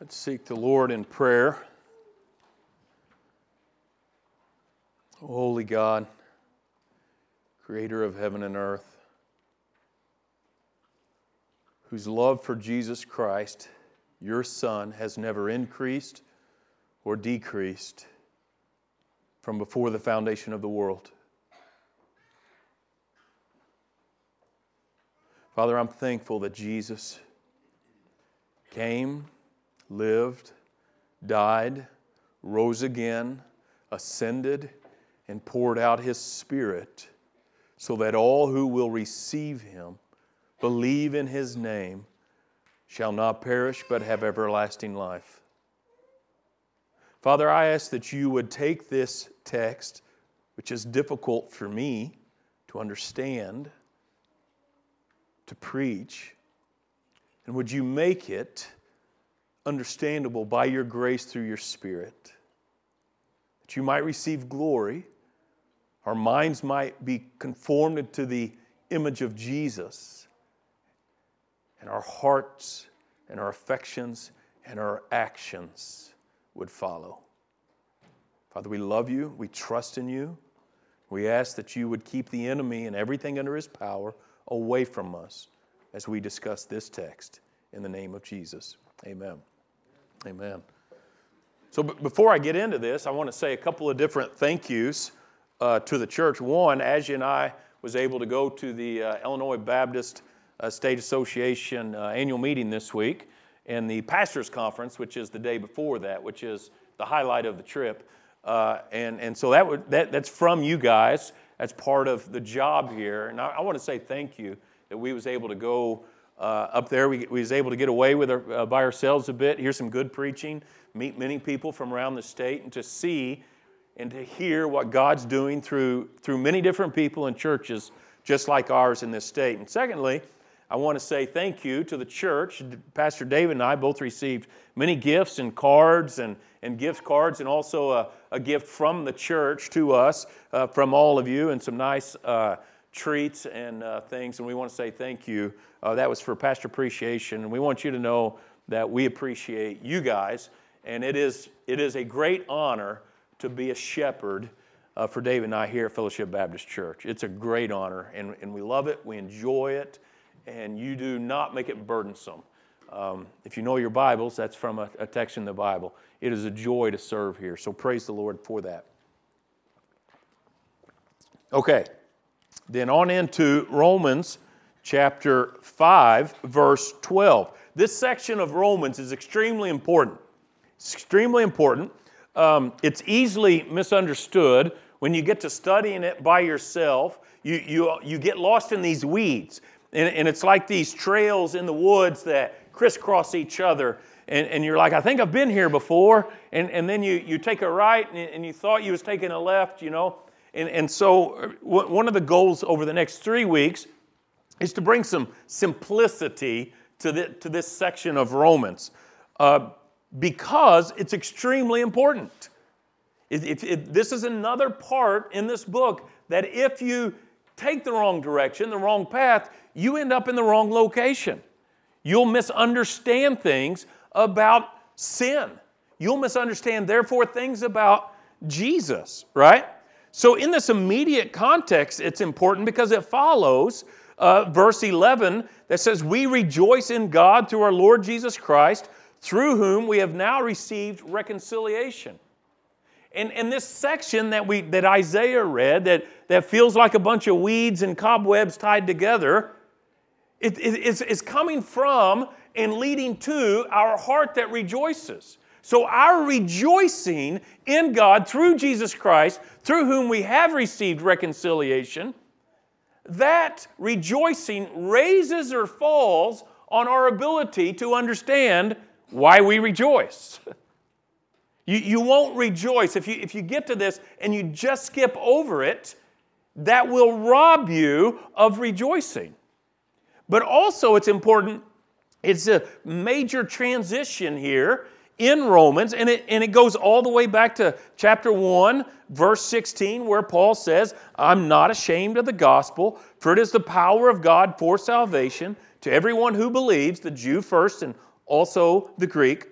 Let's seek the Lord in prayer. Holy God, Creator of heaven and earth, whose love for Jesus Christ, your Son, has never increased or decreased from before the foundation of the world. Father, I'm thankful that Jesus came, lived, died, rose again, ascended, and poured out His Spirit so that all who will receive Him, believe in His name, shall not perish but have everlasting life. Father, I ask that you would take this text, which is difficult for me to understand, to preach, and would you make it understandable by your grace through your Spirit, that you might receive glory, our minds might be conformed to the image of Jesus, and our hearts and our affections and our actions would follow. Father, we love you. We trust in you. We ask that you would keep the enemy and everything under his power away from us as we discuss this text in the name of Jesus. Amen. Amen. So before I get into this, I want to say a couple of different thank yous to the church. One, Ajay and I was able to go to the Illinois Baptist State Association annual meeting this week and the Pastors Conference, which is the day before that, which is the highlight of the trip. And so that's from you guys. That's part of the job here. And I want to say thank you that we was able to go up there. We was able to get away with by ourselves a bit, hear some good preaching, meet many people from around the state, and to see and to hear what God's doing through many different people and churches just like ours in this state. And secondly, I want to say thank you to the church. Pastor David and I both received many gifts and cards and gift cards, and also a gift from the church to us from all of you, and some nice treats and things. And we want to say thank you. That was for Pastor Appreciation, and we want you to know that we appreciate you guys. And it is a great honor to be a shepherd for David and I here at Fellowship Baptist Church. It's a great honor, and we love it. We enjoy it, and you do not make it burdensome. If you know your Bibles, that's from a text in the Bible. It is a joy to serve here, so praise the Lord for that. Okay, then on into Romans chapter 5, verse 12. This section of Romans is extremely important. It's extremely important. It's easily misunderstood. When you get to studying it by yourself, you get lost in these weeds. And it's like these trails in the woods that crisscross each other. And you're like, I think I've been here before. And then you take a right and you thought you was taking a left, you know. And so one of the goals over the next 3 weeks is to bring some simplicity to this section of Romans. Because it's extremely important. This is another part in this book that if you take the wrong direction, the wrong path, you end up in the wrong location. You'll misunderstand things about sin. You'll misunderstand, therefore, things about Jesus, right? So in this immediate context, it's important because it follows verse 11 that says, "We rejoice in God through our Lord Jesus Christ, through whom we have now received reconciliation." And this section that Isaiah read, that feels like a bunch of weeds and cobwebs tied together, is coming from and leading to our heart that rejoices. So our rejoicing in God through Jesus Christ, through whom we have received reconciliation, that rejoicing raises or falls on our ability to understand why we rejoice. You won't rejoice. If you get to this and you just skip over it, that will rob you of rejoicing. But also it's important, it's a major transition here in Romans, and it goes all the way back to chapter 1, verse 16, where Paul says, "I'm not ashamed of the gospel, for it is the power of God for salvation to everyone who believes, the Jew first and also the Greek.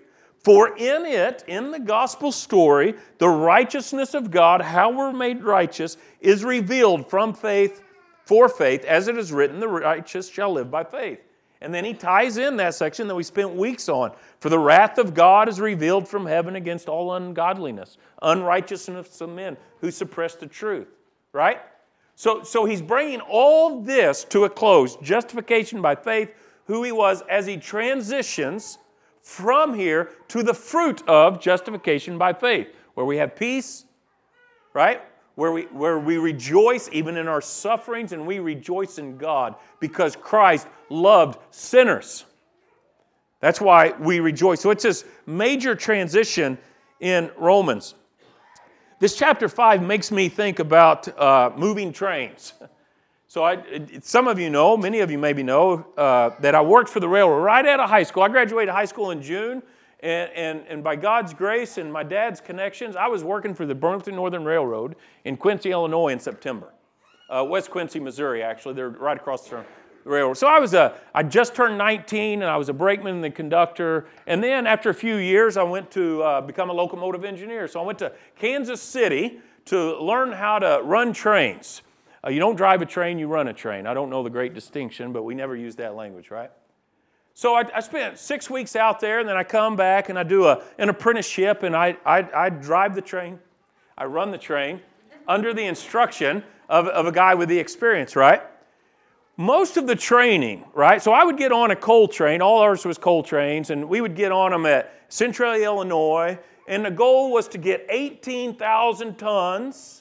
For in it, in the gospel story, the righteousness of God, how we're made righteous, is revealed from faith, for faith, as it is written, the righteous shall live by faith. And then he ties in that section that we spent weeks on. For the wrath of God is revealed from heaven against all ungodliness, unrighteousness of men who suppress the truth. Right? So he's bringing all this to a close. Justification by faith, who he was as he transitions from here to the fruit of justification by faith, where we have peace, right? Where we rejoice even in our sufferings, and we rejoice in God because Christ loved sinners. That's why we rejoice. So it's this major transition in Romans. This chapter 5 makes me think about moving trains. So some of you know, many of you maybe know, that I worked for the railroad right out of high school. I graduated high school in June, and by God's grace and my dad's connections, I was working for the Burlington Northern Railroad in Quincy, Illinois in September. West Quincy, Missouri, actually. They're right across the railroad. So I just turned 19, and I was a brakeman and the conductor. And then after a few years, I went to become a locomotive engineer. So I went to Kansas City to learn how to run trains. You don't drive a train, you run a train. I don't know the great distinction, but we never use that language, right? So I spent 6 weeks out there, and then I come back and I do an apprenticeship, and I drive the train. I run the train under the instruction of a guy with the experience, right? Most of the training, right? So I would get on a coal train. All ours was coal trains, and we would get on them at Centralia, Illinois, and the goal was to get 18,000 tons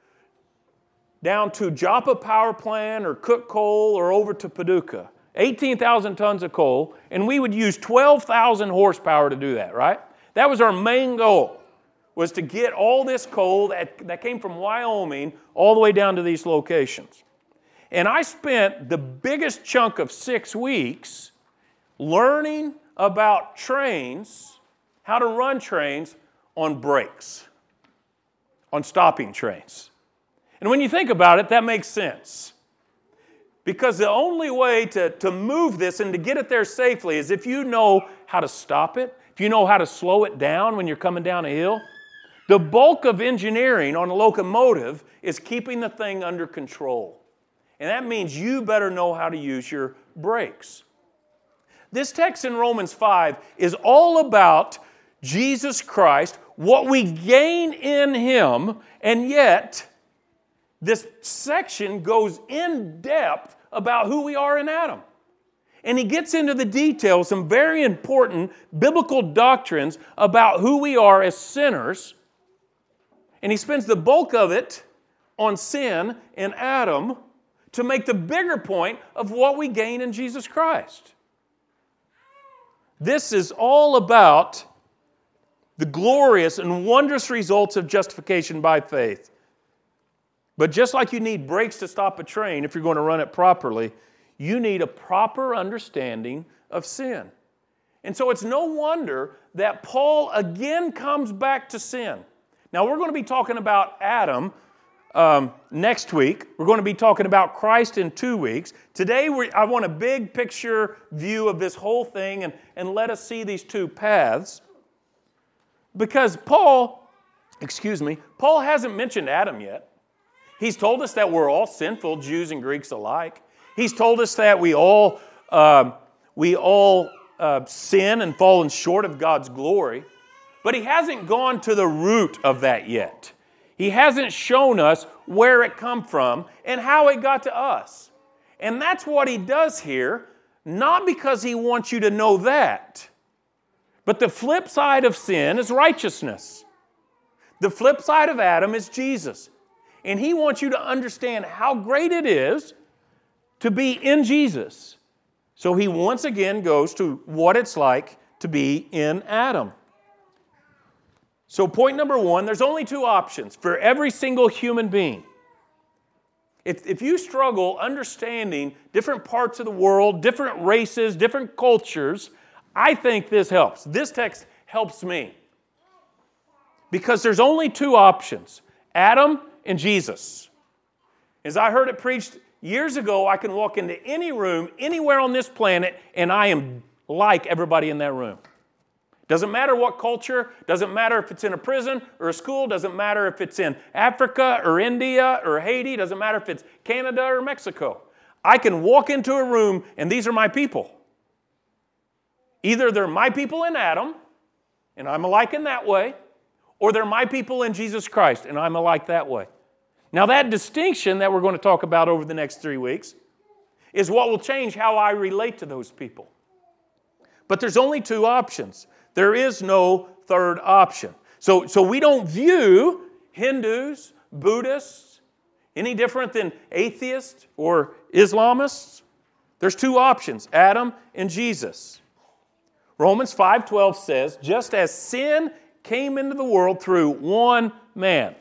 down to Joppa Power Plant or Cook Coal or over to Paducah. 18,000 tons of coal, and we would use 12,000 horsepower to do that, right? That was our main goal, was to get all this coal that came from Wyoming all the way down to these locations. And I spent the biggest chunk of 6 weeks learning about trains, how to run trains on brakes, on stopping trains. And when you think about it, that makes sense. Because the only way to move this and to get it there safely is if you know how to stop it, if you know how to slow it down when you're coming down a hill. The bulk of engineering on a locomotive is keeping the thing under control. And that means you better know how to use your brakes. This text in Romans 5 is all about Jesus Christ, what we gain in Him, and yet this section goes in depth about who we are in Adam. And he gets into the details, some very important biblical doctrines about who we are as sinners. And he spends the bulk of it on sin in Adam to make the bigger point of what we gain in Jesus Christ. This is all about the glorious and wondrous results of justification by faith. But just like you need brakes to stop a train if you're going to run it properly, you need a proper understanding of sin. And so it's no wonder that Paul again comes back to sin. Now we're going to be talking about Adam next week. We're going to be talking about Christ in 2 weeks. Today I want a big picture view of this whole thing and let us see these two paths. Because Paul hasn't mentioned Adam yet. He's told us that we're all sinful, Jews and Greeks alike. He's told us that we all sin and fallen short of God's glory. But he hasn't gone to the root of that yet. He hasn't shown us where it come from and how it got to us. And that's what he does here, not because he wants you to know that. But the flip side of sin is righteousness. The flip side of Adam is Jesus. And he wants you to understand how great it is to be in Jesus. So he once again goes to what it's like to be in Adam. So point number one, there's only two options for every single human being. If you struggle understanding different parts of the world, different races, different cultures, I think this helps. This text helps me. Because there's only two options, Adam and Jesus. As I heard it preached years ago, I can walk into any room, anywhere on this planet, and I am like everybody in that room. Doesn't matter what culture, doesn't matter if it's in a prison or a school, doesn't matter if it's in Africa or India or Haiti, doesn't matter if it's Canada or Mexico. I can walk into a room and these are my people. Either they're my people in Adam, and I'm alike in that way, or they're my people in Jesus Christ, and I'm alike that way. Now that distinction that we're going to talk about over the next 3 weeks is what will change how I relate to those people. But there's only two options. There is no third option. So we don't view Hindus, Buddhists, any different than atheists or Islamists. There's two options, Adam and Jesus. Romans 5:12 says, just as sin came into the world through one man.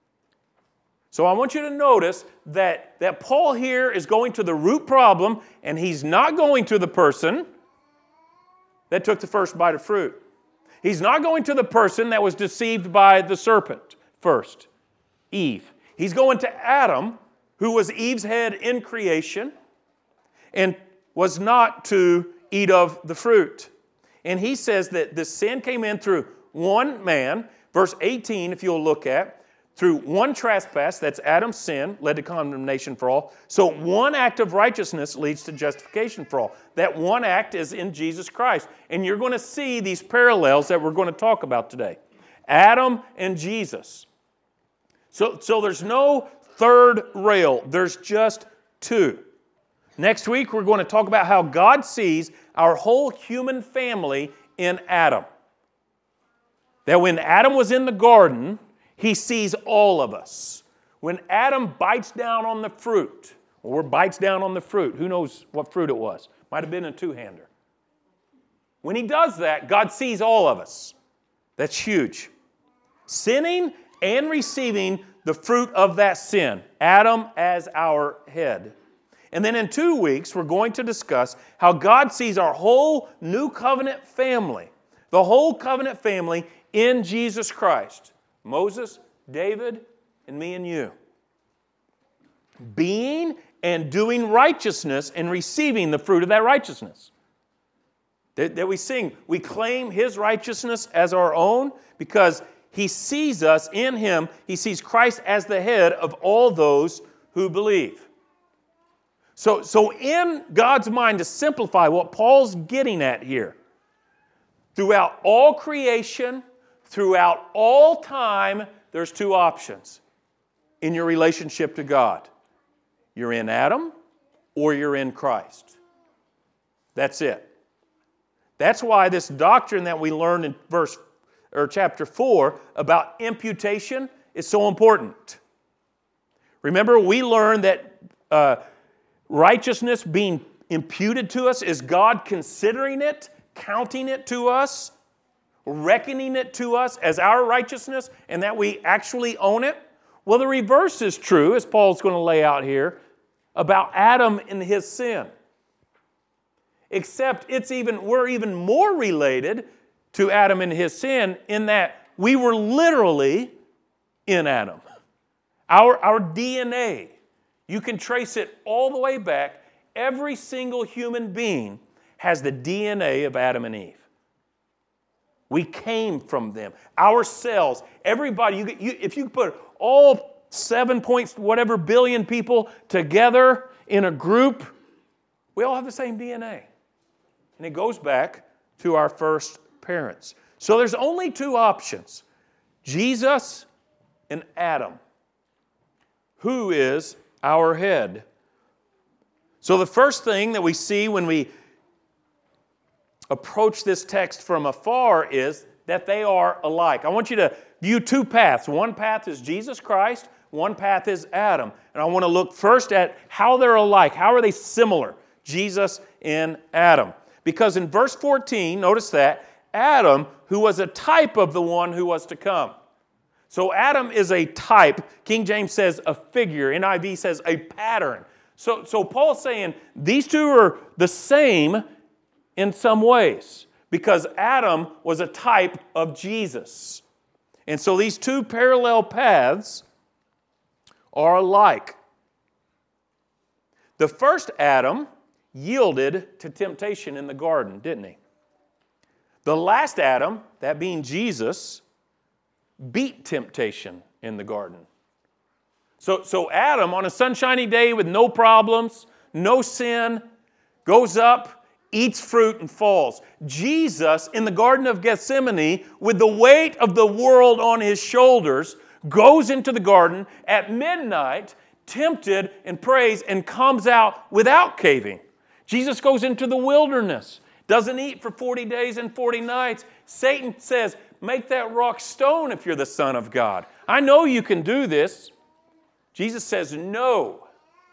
So I want you to notice that Paul here is going to the root problem, and he's not going to the person that took the first bite of fruit. He's not going to the person that was deceived by the serpent first, Eve. He's going to Adam, who was Eve's head in creation and was not to eat of the fruit. And he says that the sin came in through one man. Verse 18, if you'll look at, through one trespass, that's Adam's sin, led to condemnation for all. So one act of righteousness leads to justification for all. That one act is in Jesus Christ. And you're going to see these parallels that we're going to talk about today. Adam and Jesus. So there's no third rail. There's just two. Next week, we're going to talk about how God sees our whole human family in Adam. That when Adam was in the garden, He sees all of us. When Adam bites down on the fruit, or bites down on the fruit, who knows what fruit it was? Might have been a two-hander. When he does that, God sees all of us. That's huge. Sinning and receiving the fruit of that sin. Adam as our head. And then in 2 weeks, we're going to discuss how God sees our whole new covenant family. The whole covenant family in Jesus Christ. Moses, David, and me and you. Being and doing righteousness and receiving the fruit of that righteousness. That we sing, we claim His righteousness as our own because He sees us in Him. He sees Christ as the head of all those who believe. So in God's mind, to simplify what Paul's getting at here, throughout all creation, throughout all time, there's two options in your relationship to God. You're in Adam or you're in Christ. That's it. That's why this doctrine that we learned in chapter 4 about imputation is so important. Remember, we learned that righteousness being imputed to us is God considering it, counting it to us, reckoning it to us as our righteousness, and that we actually own it. Well, the reverse is true, as Paul's going to lay out here, about Adam and his sin. Except we're even more related to Adam and his sin in that we were literally in Adam. Our DNA, you can trace it all the way back. Every single human being has the DNA of Adam and Eve. We came from them. Our cells, everybody, if you put all 7 point whatever billion people together in a group, we all have the same DNA. And it goes back to our first parents. So there's only two options, Jesus and Adam. Who is our head? So the first thing that we see when we approach this text from afar is that they are alike. I want you to view two paths. One path is Jesus Christ. One path is Adam. And I want to look first at how they're alike. How are they similar? Jesus and Adam. Because in verse 14, notice that, Adam, who was a type of the one who was to come. So Adam is a type. King James says a figure. NIV says a pattern. So Paul's saying these two are the same in some ways because Adam was a type of Jesus. And so these two parallel paths are alike. The first Adam yielded to temptation in the garden, didn't he? The last Adam, that being Jesus, beat temptation in the garden. So Adam, on a sunshiny day with no problems, no sin, goes up, eats fruit, and falls. Jesus, in the Garden of Gethsemane, with the weight of the world on his shoulders, goes into the garden at midnight, tempted and prays, and comes out without caving. Jesus goes into the wilderness, doesn't eat for 40 days and 40 nights. Satan says, make that rock stone if you're the Son of God. I know you can do this. Jesus says, no.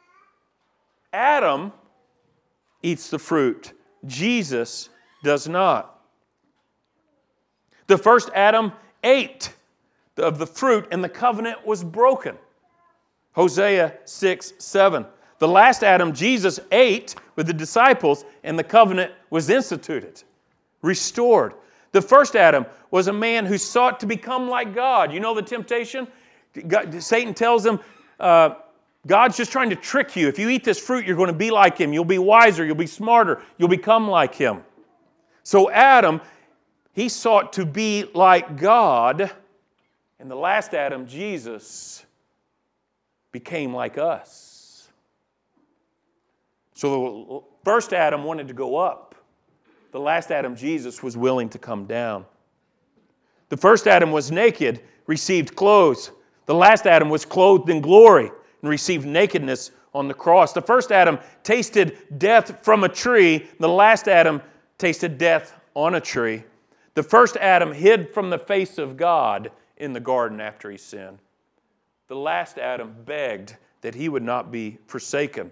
Adam eats the fruit. Jesus does not. The first Adam ate of the fruit and the covenant was broken. Hosea 6:7. The last Adam, Jesus, ate with the disciples and the covenant was instituted, restored. The first Adam was a man who sought to become like God. You know the temptation? Satan tells him, God's just trying to trick you. If you eat this fruit, you're going to be like Him. You'll be wiser. You'll be smarter. You'll become like Him. So Adam, he sought to be like God. And the last Adam, Jesus, became like us. So the first Adam wanted to go up. The last Adam, Jesus, was willing to come down. The first Adam was naked, received clothes. The last Adam was clothed in glory and received nakedness on the cross. The first Adam tasted death from a tree. The last Adam tasted death on a tree. The first Adam hid from the face of God in the garden after he sinned. The last Adam begged that he would not be forsaken.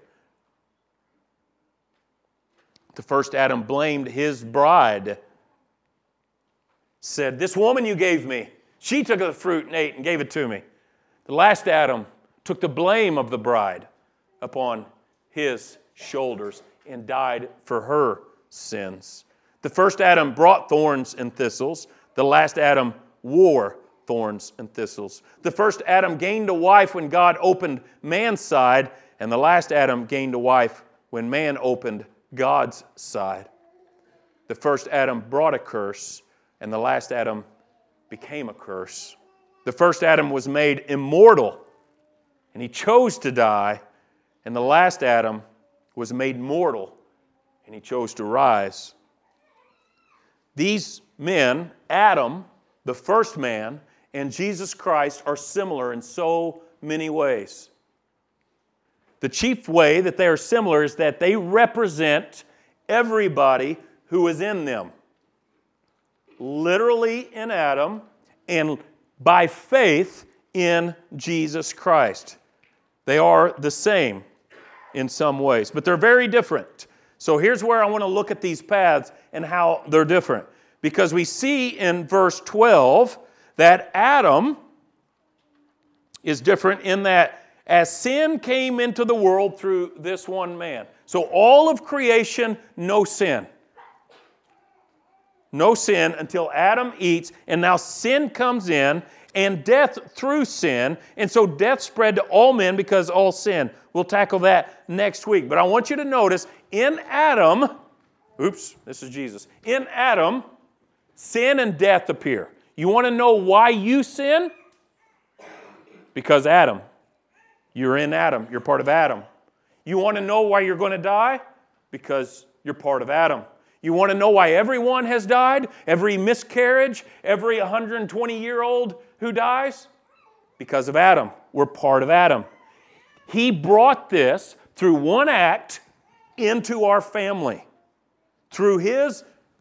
The first Adam blamed his bride, said, this woman you gave me, she took of the fruit and ate and gave it to me. The last Adam took the blame of the bride upon his shoulders and died for her sins. The first Adam brought thorns and thistles. The last Adam wore thorns and thistles. The first Adam gained a wife when God opened man's side, and the last Adam gained a wife when man opened God's side. The first Adam brought a curse, and the last Adam became a curse. The first Adam was made immortal, and he chose to die, and the last Adam was made mortal, and he chose to rise. These men, Adam, the first man, and Jesus Christ are similar in so many ways. The chief way that they are similar is that they represent everybody who is in them. Literally in Adam and by faith in Jesus Christ. They are the same in some ways, but they're very different. So here's where I want to look at these paths and how they're different. Because we see in verse 12 that Adam is different in that as sin came into the world through this one man. So all of creation, no sin. No sin until Adam eats, and now sin comes in, and death through sin. And so death spread to all men because all sin. We'll tackle that next week. But I want you to notice, in Adam, this is Jesus. In Adam, sin and death appear. You want to know why you sin? Because Adam. You're in Adam. You're part of Adam. You want to know why you're going to die? Because you're part of Adam. You want to know why everyone has died? Every miscarriage? Every 120-year-old who dies? Because of Adam. We're part of Adam. He brought this through one act into our family. Through his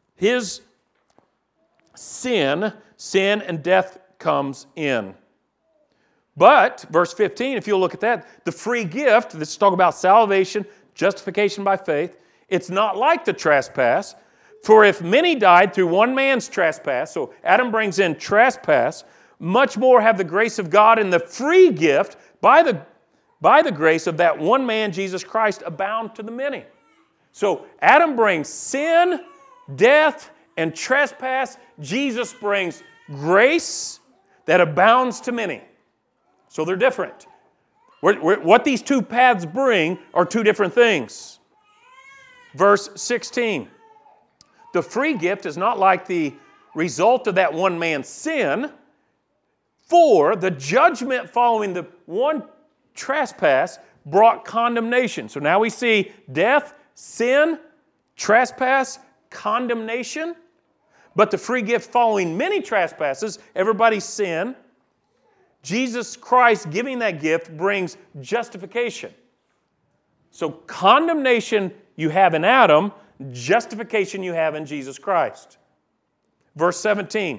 sin and death comes in. But, verse 15, if you'll look at that, the free gift, this is talking about salvation, justification by faith, it's not like the trespass. For if many died through one man's trespass, so Adam brings in trespass, much more have the grace of God and the free gift by the grace of that one man, Jesus Christ, abound to the many. So Adam brings sin, death, and trespass. Jesus brings grace that abounds to many. So they're different. What these two paths bring are two different things. Verse 16. the free gift is not like the result of that one man's sin. For the judgment following the one trespass brought condemnation. So now we see death, sin, trespass, condemnation. But the free gift following many trespasses, everybody's sin, Jesus Christ giving that gift brings justification. So condemnation you have in Adam, justification you have in Jesus Christ. Verse 17.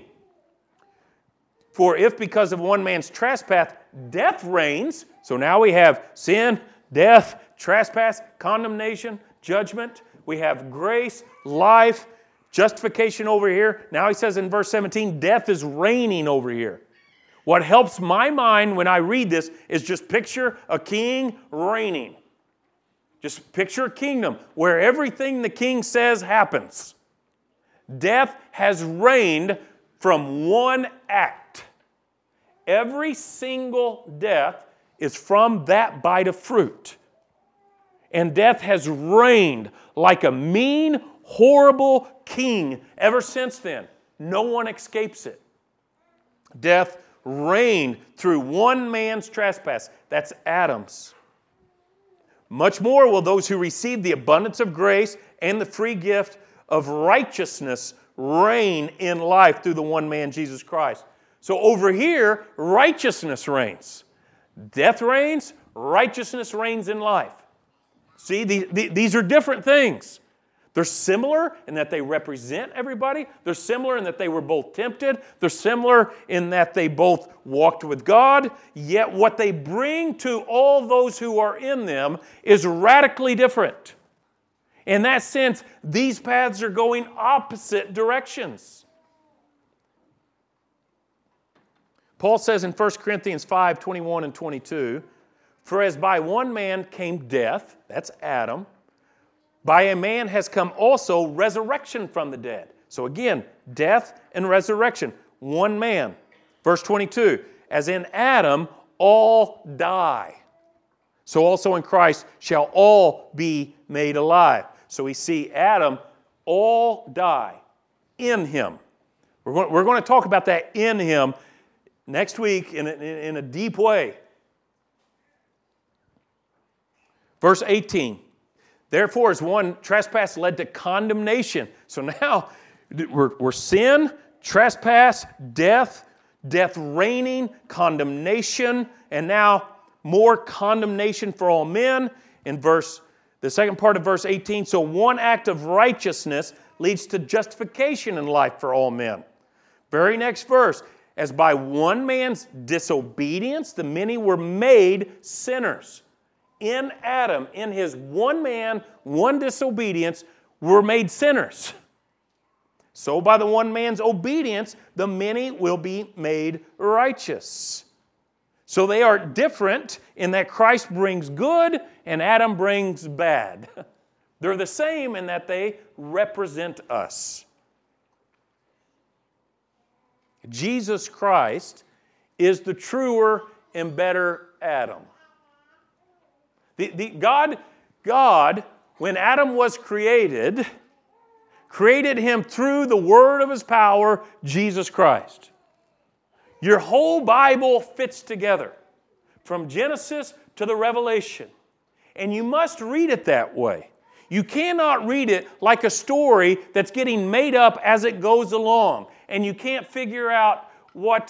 For if because of one man's trespass, death reigns, so now we have sin, death, trespass, condemnation, judgment. We have grace, life, justification over here. Now he says in verse 17, death is reigning over here. What helps my mind when I read this is just picture a king reigning. Just picture a kingdom where everything the king says happens. Death has reigned from one act. Every single death is from that bite of fruit. And death has reigned like a mean, horrible king ever since then. No one escapes it. Death reigned through one man's trespass. That's Adam's. Much more will those who receive the abundance of grace and the free gift of righteousness reign in life through the one man, Jesus Christ. So over here, righteousness reigns. Death reigns, righteousness reigns in life. See, these are different things. They're similar in that they represent everybody. They're similar in that they were both tempted. They're similar in that they both walked with God. Yet what they bring to all those who are in them is radically different. In that sense, these paths are going opposite directions. Paul says in 1 Corinthians 5, 21 and 22, for as by one man came death, that's Adam, by a man has come also resurrection from the dead. So again, death and resurrection, one man. Verse 22, as in Adam all die, so also in Christ shall all be made alive. So we see Adam, all die in him. We're going to talk about that in him next week in a deep way. Verse 18. Therefore, as one trespass led to condemnation. So now we're sin, trespass, death reigning, condemnation, and now more condemnation for all men. In the second part of verse 18, so one act of righteousness leads to justification in life for all men. Very next verse, as by one man's disobedience, the many were made sinners. In Adam, in his one man, one disobedience, were made sinners. So by the one man's obedience, the many will be made righteous. So they are different in that Christ brings good and Adam brings bad. They're the same in that they represent us. Jesus Christ is the truer and better Adam. God, when Adam was created him through the word of his power, Jesus Christ. Your whole Bible fits together from Genesis to the Revelation. And you must read it that way. You cannot read it like a story that's getting made up as it goes along. And you can't figure out what,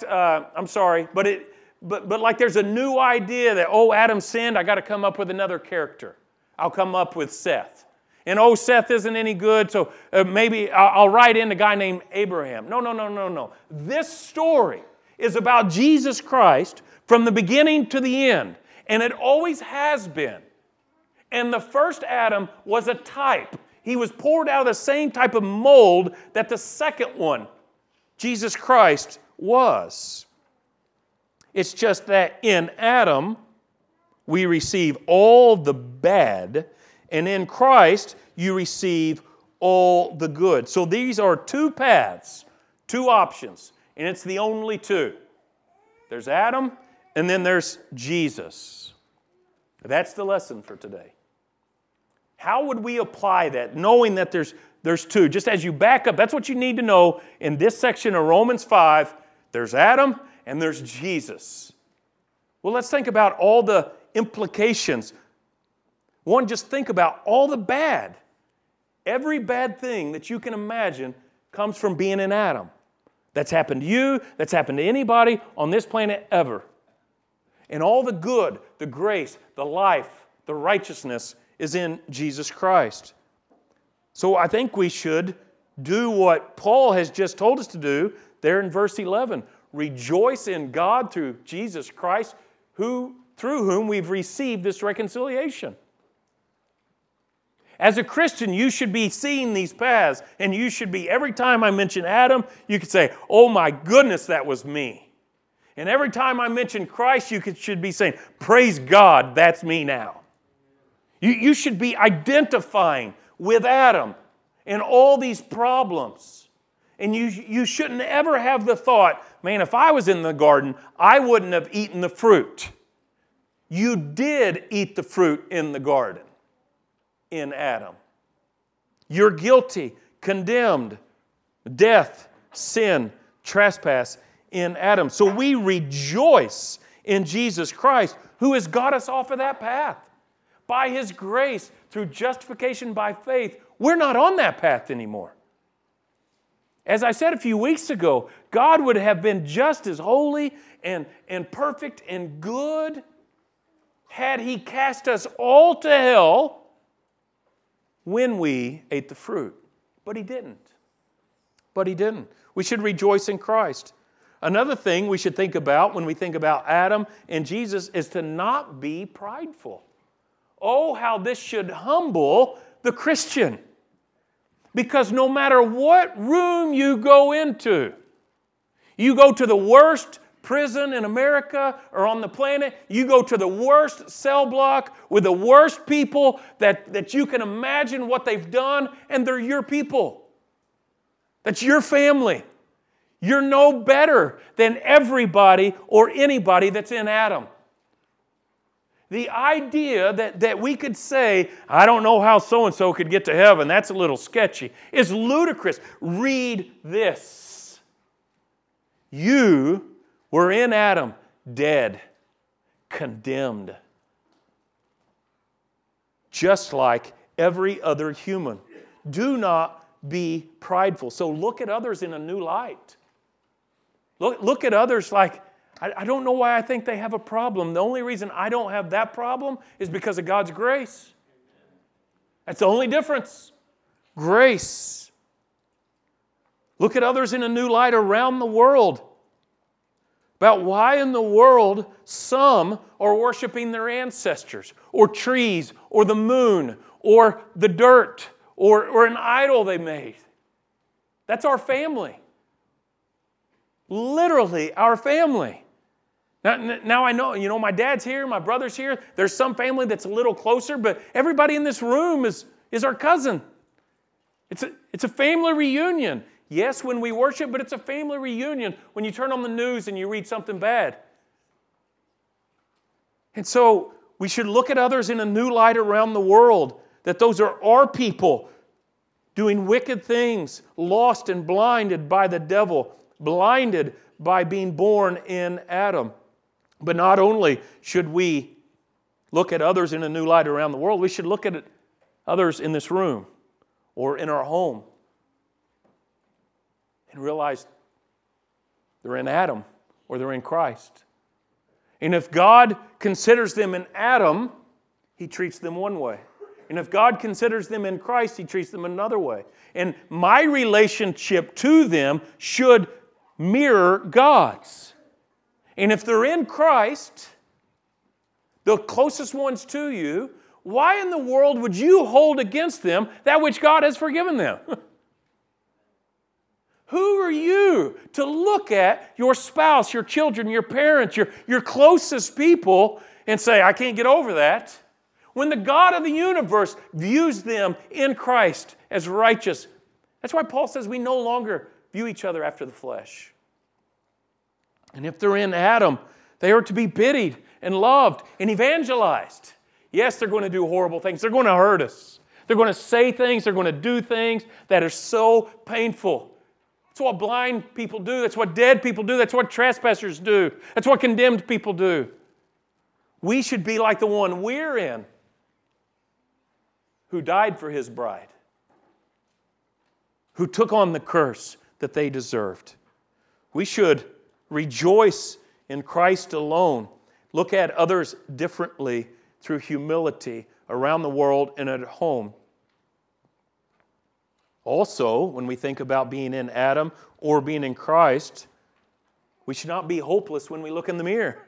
But like there's a new idea that, Adam sinned, I got to come up with another character. I'll come up with Seth. And Seth isn't any good, so maybe I'll write in a guy named Abraham. No. This story is about Jesus Christ from the beginning to the end. And it always has been. And the first Adam was a type. He was poured out of the same type of mold that the second one, Jesus Christ, was. It's just that in Adam, we receive all the bad, and in Christ, you receive all the good. So these are two paths, two options, and it's the only two. There's Adam, and then there's Jesus. That's the lesson for today. How would we apply that, knowing that there's There's two. Just as you back up, that's what you need to know in this section of Romans 5. There's Adam and there's Jesus. Well, let's think about all the implications. One, just think about all the bad. Every bad thing that you can imagine comes from being in Adam. That's happened to you, that's happened to anybody on this planet ever. And all the good, the grace, the life, the righteousness is in Jesus Christ. So I think we should do what Paul has just told us to do there in verse 11. Rejoice in God through Jesus Christ, through whom we've received this reconciliation. As a Christian, you should be seeing these paths, and you should be, every time I mention Adam, you could say, oh my goodness, that was me. And every time I mention Christ, you should be saying, praise God, that's me now. You should be identifying with Adam and all these problems. And you shouldn't ever have the thought, man, if I was in the garden, I wouldn't have eaten the fruit. You did eat the fruit in the garden, in Adam. You're guilty, condemned, death, sin, trespass in Adam. So we rejoice in Jesus Christ, who has got us off of that path. By His grace, through justification by faith, we're not on that path anymore. As I said a few weeks ago, God would have been just as holy and perfect and good had He cast us all to hell when we ate the fruit. But He didn't. We should rejoice in Christ. Another thing we should think about when we think about Adam and Jesus is to not be prideful. Oh, how this should humble the Christian. Because no matter what room you go into, you go to the worst prison in America or on the planet, you go to the worst cell block with the worst people that you can imagine what they've done, and they're your people. That's your family. You're no better than everybody or anybody that's in Adam. The idea that we could say, I don't know how so-and-so could get to heaven, that's a little sketchy, is ludicrous. Read this. You were in Adam, dead, condemned, just like every other human. Do not be prideful. So look at others in a new light. Look at others like, I don't know why I think they have a problem. The only reason I don't have that problem is because of God's grace. That's the only difference. Grace. Look at others in a new light around the world. About why in the world some are worshiping their ancestors, or trees, or the moon, or the dirt, or an idol they made. That's our family. Literally our family. Now I know, my dad's here, my brother's here. There's some family that's a little closer, but everybody in this room is our cousin. It's a family reunion. Yes, when we worship, but it's a family reunion when you turn on the news and you read something bad. And so we should look at others in a new light around the world, that those are our people doing wicked things, lost and blinded by the devil, blinded by being born in Adam. But not only should we look at others in a new light around the world, we should look at others in this room or in our home and realize they're in Adam or they're in Christ. And if God considers them in Adam, He treats them one way. And if God considers them in Christ, He treats them another way. And my relationship to them should mirror God's. And if they're in Christ, the closest ones to you, why in the world would you hold against them that which God has forgiven them? Who are you to look at your spouse, your children, your parents, your closest people and say, I can't get over that? When the God of the universe views them in Christ as righteous. That's why Paul says we no longer view each other after the flesh. And if they're in Adam, they are to be pitied and loved and evangelized. Yes, they're going to do horrible things. They're going to hurt us. They're going to say things, they're going to do things that are so painful. That's what blind people do. That's what dead people do. That's what trespassers do. That's what condemned people do. We should be like the one we're in, who died for His bride, who took on the curse that they deserved. We should rejoice in Christ alone, look at others differently through humility around the world and at home. Also, when we think about being in Adam or being in Christ, we should not be hopeless when we look in the mirror.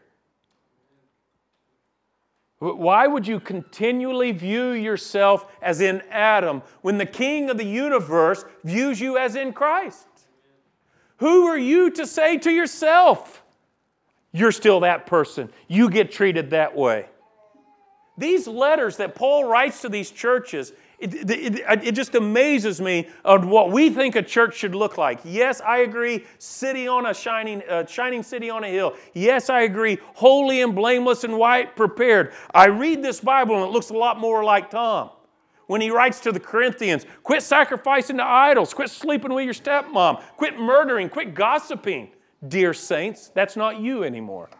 Why would you continually view yourself as in Adam when the King of the universe views you as in Christ? Who are you to say to yourself, you're still that person, you get treated that way? These letters that Paul writes to these churches, it just amazes me of what we think a church should look like. Yes, I agree, city on a shining city on a hill. Yes, I agree, holy and blameless and white prepared. I read this Bible and it looks a lot more like Tom. When he writes to the Corinthians, quit sacrificing to idols, quit sleeping with your stepmom, quit murdering, quit gossiping. Dear saints, that's not you anymore.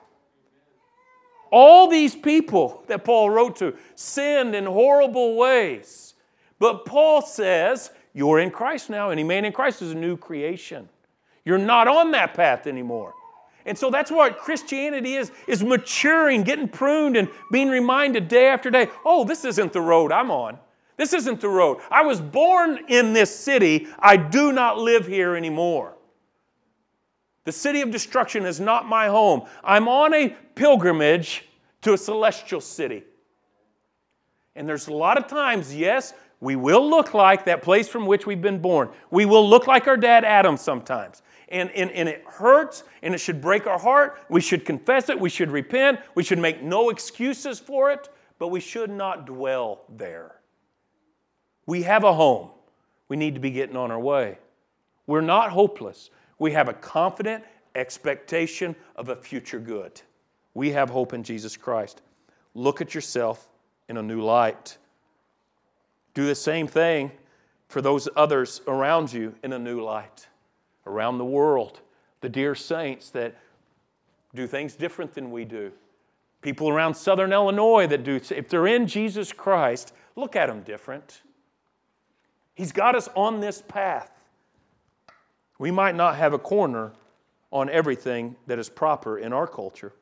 All these people that Paul wrote to sinned in horrible ways. But Paul says, you're in Christ now, and any man in Christ is a new creation. You're not on that path anymore. And so that's what Christianity is maturing, getting pruned, and being reminded day after day, oh, this isn't the road I'm on. This isn't the road. I was born in this city. I do not live here anymore. The city of destruction is not my home. I'm on a pilgrimage to a celestial city. And there's a lot of times, yes, we will look like that place from which we've been born. We will look like our dad Adam sometimes. And it hurts, and it should break our heart. We should confess it. We should repent. We should make no excuses for it. But we should not dwell there. We have a home. We need to be getting on our way. We're not hopeless. We have a confident expectation of a future good. We have hope in Jesus Christ. Look at yourself in a new light. Do the same thing for those others around you in a new light. Around the world, the dear saints that do things different than we do. People around Southern Illinois that do, if they're in Jesus Christ, look at them different. He's got us on this path. We might not have a corner on everything that is proper in our culture.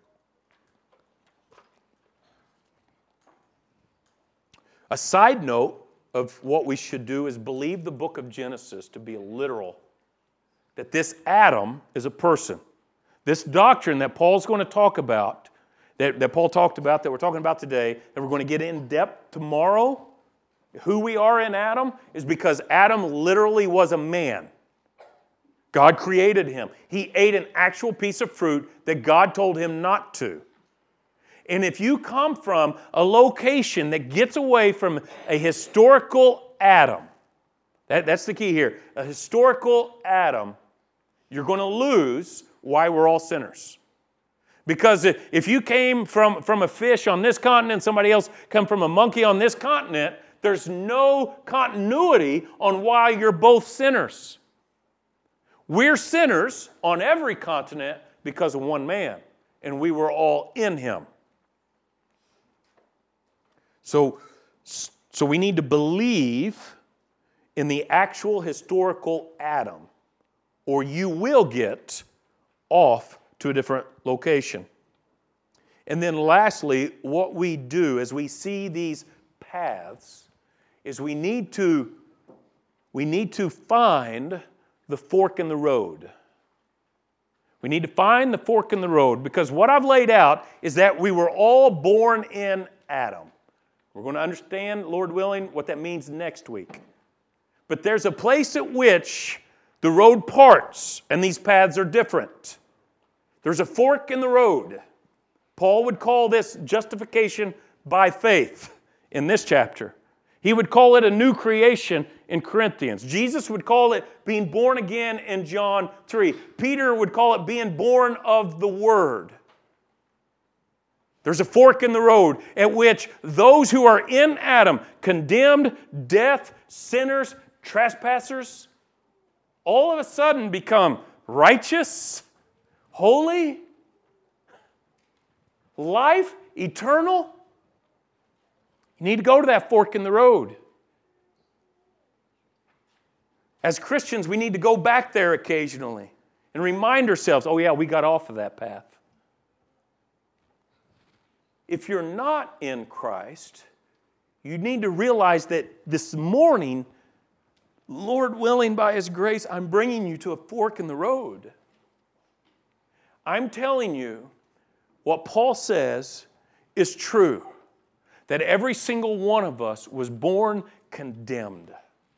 A side note of what we should do is believe the book of Genesis to be literal. That this Adam is a person. This doctrine that Paul's going to talk about, that Paul talked about, that we're talking about today, that we're going to get in depth tomorrow, who we are in Adam, is because Adam literally was a man. God created him. He ate an actual piece of fruit that God told him not to. And if you come from a location that gets away from a historical Adam, that's the key here, a historical Adam, you're going to lose why we're all sinners. Because if you came from a fish on this continent, somebody else come from a monkey on this continent, there's no continuity on why you're both sinners. We're sinners on every continent because of one man, and we were all in him. So we need to believe in the actual historical Adam, or you will get off to a different location. And then lastly, what we do as we see these paths is we need to find the fork in the road. We need to find the fork in the road, because what I've laid out is that we were all born in Adam. We're going to understand, Lord willing, what that means next week. But there's a place at which the road parts and these paths are different. There's a fork in the road. Paul would call this justification by faith in this chapter. He would call it a new creation in Corinthians. Jesus would call it being born again in John 3. Peter would call it being born of the Word. There's a fork in the road at which those who are in Adam, condemned, death, sinners, trespassers, all of a sudden become righteous, holy, life, eternal. You need to go to that fork in the road. As Christians, we need to go back there occasionally and remind ourselves, oh yeah, we got off of that path. If you're not in Christ, you need to realize that this morning, Lord willing, by His grace, I'm bringing you to a fork in the road. I'm telling you what Paul says is true, that every single one of us was born condemned.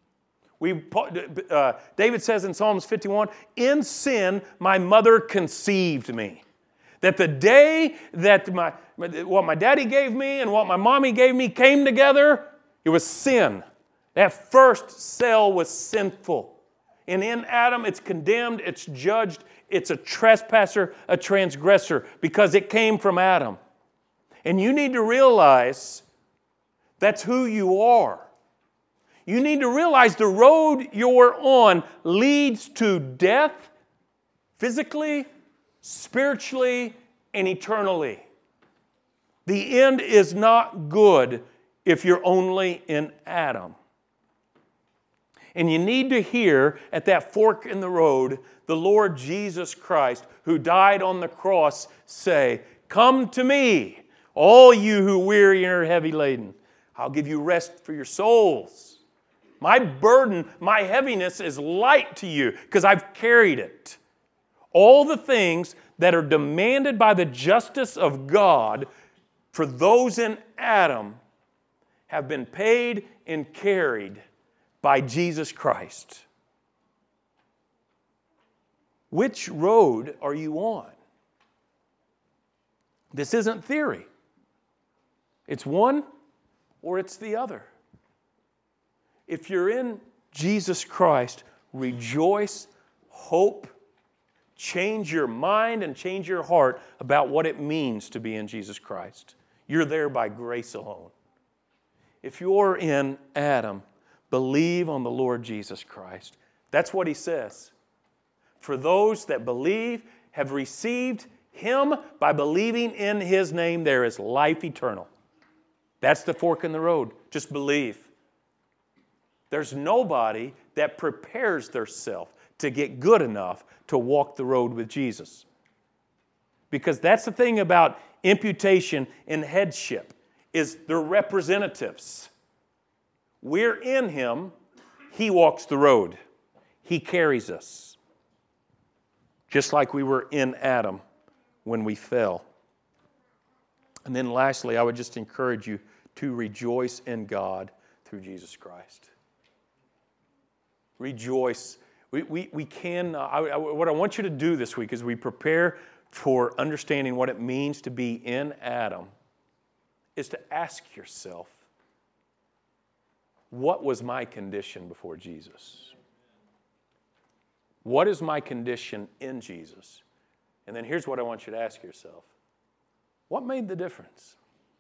David says in Psalms 51, in sin my mother conceived me. That the day that what my daddy gave me and what my mommy gave me came together, it was sin. That first cell was sinful. And in Adam, it's condemned, it's judged, it's a trespasser, a transgressor, because it came from Adam. And you need to realize that's who you are. You need to realize the road you're on leads to death, physically, spiritually, and eternally. The end is not good if you're only in Adam. And you need to hear at that fork in the road the Lord Jesus Christ, who died on the cross, say, come to me, all you who weary and are heavy laden. I'll give you rest for your souls. My burden, my heaviness is light to you because I've carried it. All the things that are demanded by the justice of God for those in Adam have been paid and carried by Jesus Christ. Which road are you on? This isn't theory. It's one or it's the other. If you're in Jesus Christ, rejoice, hope, change your mind and change your heart about what it means to be in Jesus Christ. You're there by grace alone. If you're in Adam, believe on the Lord Jesus Christ. That's what He says. For those that believe, have received Him by believing in His name, there is life eternal. That's the fork in the road. Just believe. There's nobody that prepares theirself to get good enough to walk the road with Jesus. Because that's the thing about imputation and headship, is they're representatives. We're in Him. He walks the road. He carries us. Just like we were in Adam when we fell. And then lastly, I would just encourage you to rejoice in God through Jesus Christ. Rejoice. We can, what I want you to do this week as we prepare for understanding what it means to be in Adam is to ask yourself, what was my condition before Jesus? What is my condition in Jesus? And then here's what I want you to ask yourself. What made the difference?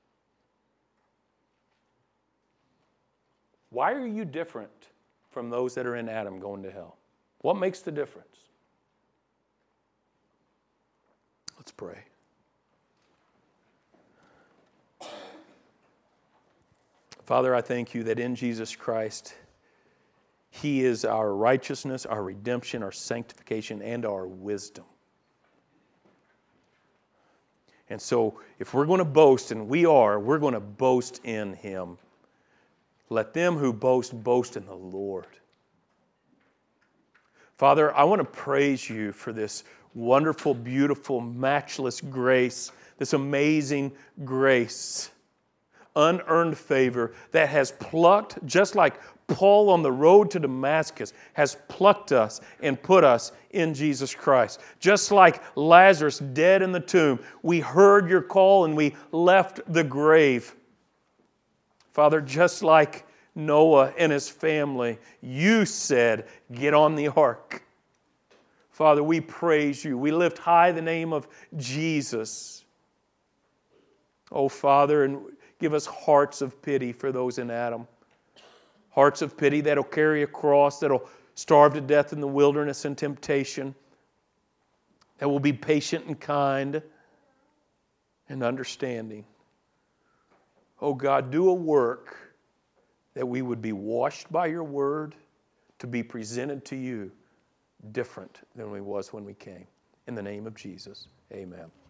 Why are you different from those that are in Adam going to hell? What makes the difference? Let's pray. Father, I thank you that in Jesus Christ, He is our righteousness, our redemption, our sanctification, and our wisdom. And so, if we're going to boast, and we're going to boast in Him. Let them who boast, boast in the Lord. Father, I want to praise you for this wonderful, beautiful, matchless grace, this amazing grace, unearned favor that has plucked, just like Paul on the road to Damascus has plucked us and put us in Jesus Christ. Just like Lazarus dead in the tomb, we heard your call and we left the grave. Father, just like Noah and his family, you said, get on the ark. Father, we praise you. We lift high the name of Jesus. Oh, Father, and give us hearts of pity for those in Adam. Hearts of pity that'll carry a cross, that'll starve to death in the wilderness and temptation, that will be patient and kind and understanding. Oh God, do a work that we would be washed by your word to be presented to you different than we was when we came. In the name of Jesus, amen.